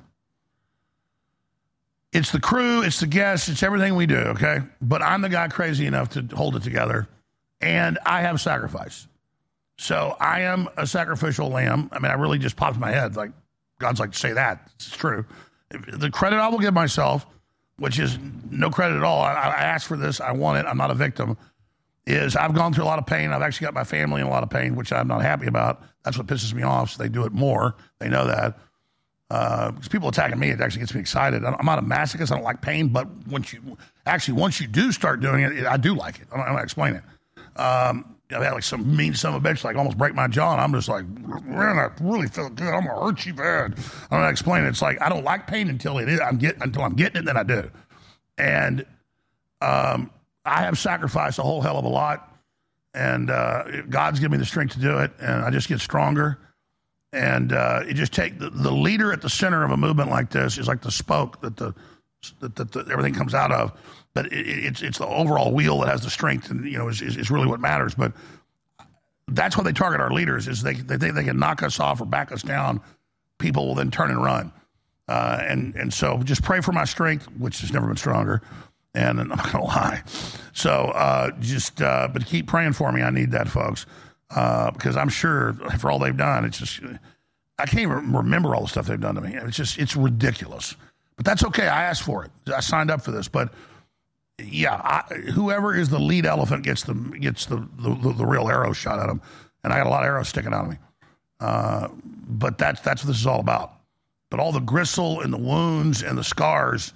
It's the crew, it's the guests, it's everything we do, okay? But I'm the guy crazy enough to hold it together, and I have sacrifice. So I am a sacrificial lamb. I mean, I really just popped in my head. Like, God's like to say that. It's true. The credit I will give myself, which is no credit at all, I, I asked for this, I want it, I'm not a victim, is I've gone through a lot of pain. I've actually got my family in a lot of pain, which I'm not happy about. That's what pisses me off, so they do it more. They know that. Uh, because people attacking me, it actually gets me excited. I'm not a masochist. I don't like pain, but once you actually once you do start doing it, it I do like it. I'm not going to explain it. Um, I've had like some mean son of a bitch like almost break my jaw, and I'm just like, man, I really feel good. I'm gonna hurt you bad. I'm gonna explain it. It's like I don't like pain until it is. I'm get until I'm getting it, then I do. And um, I have sacrificed a whole hell of a lot, and uh, God's given me the strength to do it, and I just get stronger. And uh, it just take the, the leader at the center of a movement like this is like the spoke that the that, that the, everything comes out of. But it, it's it's the overall wheel that has the strength, and you know is, is, is really what matters. But that's why they target our leaders: is they they think they can knock us off or back us down. People will then turn and run. Uh, and and so just pray for my strength, which has never been stronger. And I'm not gonna lie. So uh, just uh, but keep praying for me. I need that, folks. Uh, because I'm sure for all they've done, it's just, I can't even remember all the stuff they've done to me. It's just, it's ridiculous. But that's okay. I asked for it. I signed up for this. But yeah, I, whoever is the lead elephant gets the gets the, the, the, the real arrow shot at them. And I got a lot of arrows sticking out of me. Uh, but that's, that's what this is all about. But all the gristle and the wounds and the scars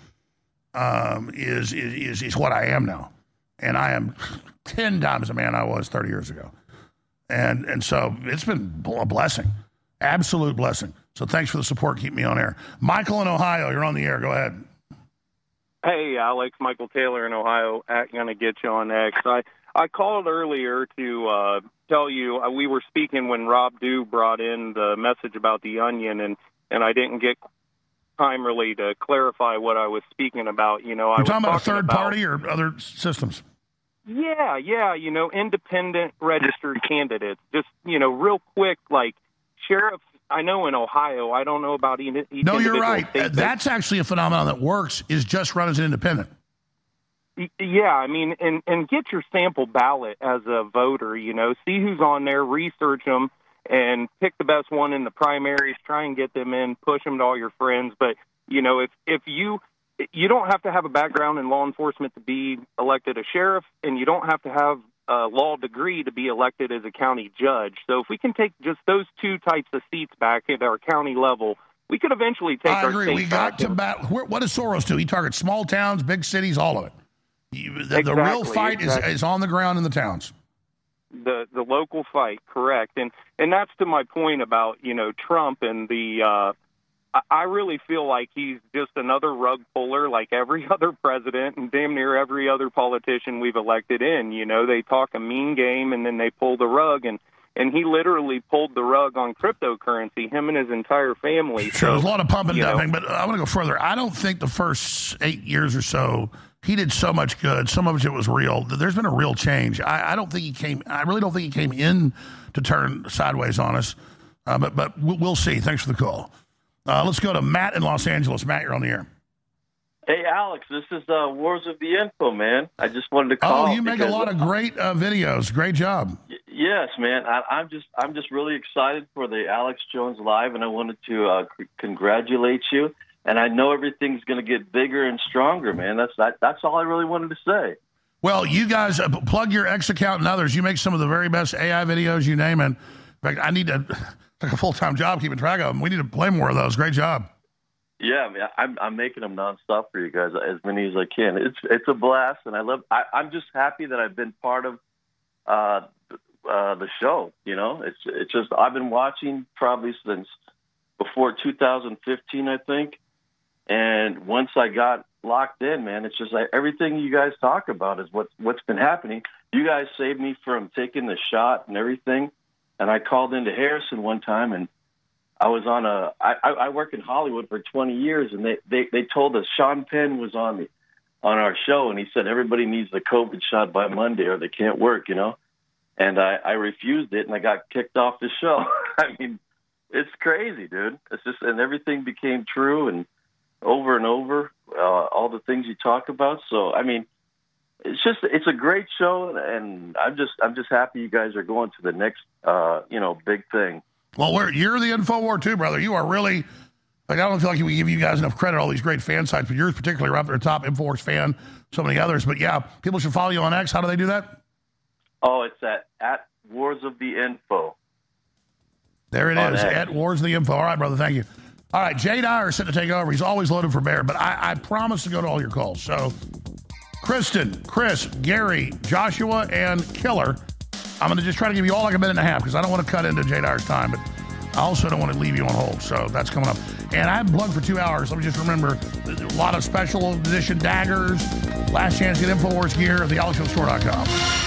um, is, is, is what I am now. And I am ten times the man I was thirty years ago. And and so it's been a blessing, absolute blessing. So thanks for the support. Keep me on air. Michael in Ohio, you're on the air. Go ahead. Hey, Alex, Michael Taylor in Ohio, going to get you on X. I, I called earlier to uh, tell you uh, we were speaking when Rob Dew brought in the message about the onion, and, and I didn't get time really to clarify what I was speaking about. You know, I You're was talking about a talking third about, party or other systems? Yeah, yeah, you know, independent registered candidates. Just, you know, real quick, like sheriffs, I know in Ohio, I don't know about each, each No, you're individual right. state, Uh, That's actually a phenomenon that works, is just run as an independent. Y- Yeah, I mean, and, and get your sample ballot as a voter, you know, see who's on there, research them, and pick the best one in the primaries, try and get them in, push them to all your friends. But, you know, if, if you... You don't have to have a background in law enforcement to be elected a sheriff, and you don't have to have a law degree to be elected as a county judge. So if we can take just those two types of seats back at our county level, we could eventually take I our agree. state We back. got to battle. What does Soros do? He targets small towns, big cities, all of it. You- The, the real Exactly, fight exactly. is, is on the ground in the towns. the the local fight, correct. And and that's to my point about, you know, Trump and the uh I, I really feel like he's just another rug puller like every other president and damn near every other politician we've elected in. You know, they talk a mean game and then they pull the rug, and, and he literally pulled the rug on cryptocurrency, him and his entire family. Sure, so, there's a lot of pumping you and know, dumping, but I want to go further. I don't think the first eight years or so, he did so much good. Some of it was real. There's been a real change. I, I don't think he came, I really don't think he came in to turn sideways on us, uh, but, but we'll, we'll see. Thanks for the call. Uh, let's go to Matt in Los Angeles. Matt, you're on the air. Hey, Alex, this is uh, Wars of the Info, man. I just wanted to call. Oh, you make a lot of great uh, videos. Great job. Y- yes, man. I, I'm just I'm just really excited for the Alex Jones Live, and I wanted to uh, c- congratulate you. And I know everything's going to get bigger and stronger, man. That's that, that's all I really wanted to say. Well, you guys uh, plug your X account and others. You make some of the very best A I videos, you name it. In fact, I need to take a full-time job keeping track of them. We need to play more of those. Great job. Yeah, man, I'm I'm making them nonstop for you guys, as many as I can. It's it's a blast, and I love. I, I'm just happy that I've been part of uh, uh, the show. You know, it's it's just I've been watching probably since before two thousand fifteen, I think. And once I got locked in, man, it's just like everything you guys talk about is what's what's been happening. You guys saved me from taking the shot and everything. And I called into Harrison one time, and I was on a. I, I work in Hollywood for twenty years, and they, they, they told us Sean Penn was on the on our show, and he said everybody needs the COVID shot by Monday or they can't work, you know. And I, I refused it, and I got kicked off the show. I mean, it's crazy, dude. It's just, and everything became true, and over and over, uh, all the things you talk about. So, I mean, it's just, it's a great show, and I'm just, I'm just happy you guys are going to the next, uh, you know, big thing. Well, we're, you're the InfoWar too, brother. You are really, like, I don't feel like we give you guys enough credit, all these great fan sites, but yours particularly right up there, top InfoWars fan, so many others. But yeah, people should follow you on X. How do they do that? Oh, it's at, at Wars of the Info. There it is, at Wars of the Info. All right, brother, thank you. All right, Jay Dyer is set to take over. He's always loaded for bear, but I, I promise to go to all your calls. So, Kristen, Chris, Gary, Joshua, and Killer, I'm going to just try to give you all like a minute and a half because I don't want to cut into Jay Dyer's time, but I also don't want to leave you on hold. So that's coming up. And I'm plugged for two hours. Let me just remember, a lot of special edition daggers, last chance to get InfoWars gear at the alex jones store dot com.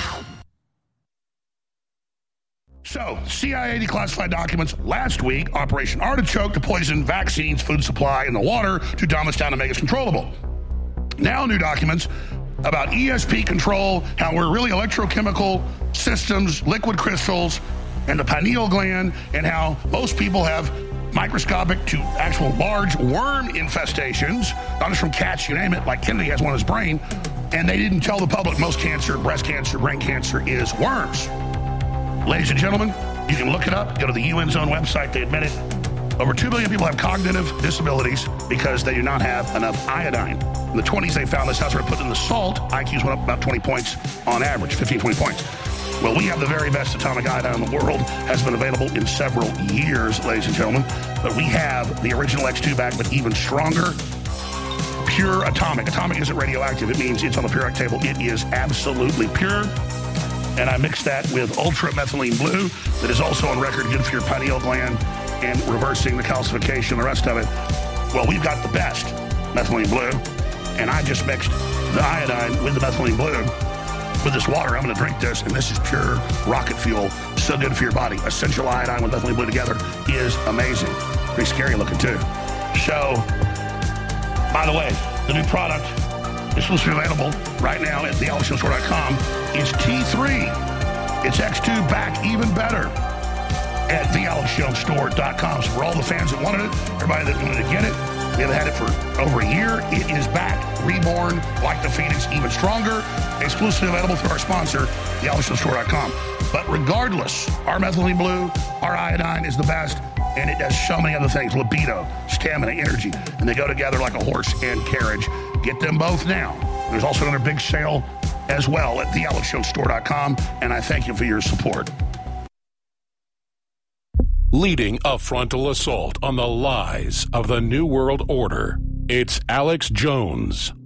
So, C I A declassified documents last week, Operation Artichoke to poison vaccines, food supply, and the water to dumb us down and make us controllable. Now new documents about E S P control, how we're really electrochemical systems, liquid crystals, and the pineal gland, and how most people have microscopic to actual large worm infestations, not just from cats, you name it, like Kennedy has one in his brain, and they didn't tell the public most cancer, breast cancer, brain cancer is worms. Ladies and gentlemen, you can look it up. Go to the U N's own website. They admit it. Over two billion people have cognitive disabilities because they do not have enough iodine. In the twenties, they found this. That's where they put in the salt. I Qs went up about twenty points on average, fifteen, twenty points. Well, we have the very best atomic iodine in the world. Has been available in several years, ladies and gentlemen. But we have the original X two back, but even stronger. Pure atomic. Atomic isn't radioactive. It means it's on the periodic table. It is absolutely pure. And I mixed that with Ultra Methylene Blue that is also on record good for your pineal gland and reversing the calcification, the rest of it. Well, we've got the best methylene blue, and I just mixed the iodine with the methylene blue with this water. I'm going to drink this, and this is pure rocket fuel. So good for your body. Essential iodine with methylene blue together is amazing. Pretty scary looking, too. So, by the way, the new product is supposed to be available right now at the alex jones store dot com. It's T three. It's X two back even better at the alex jones store dot com. So for all the fans that wanted it, everybody that wanted to get it, we have had it for over a year. It is back, reborn like the Phoenix, even stronger. Exclusively available through our sponsor, the alex jones store dot com. But regardless, our methylene blue, our iodine is the best, and it does so many other things: libido, stamina, energy, and they go together like a horse and carriage. Get them both now. There's also another big sale as well at the alex jones store dot com, and I thank you for your support. Leading a frontal assault on the lies of the New World Order, it's Alex Jones.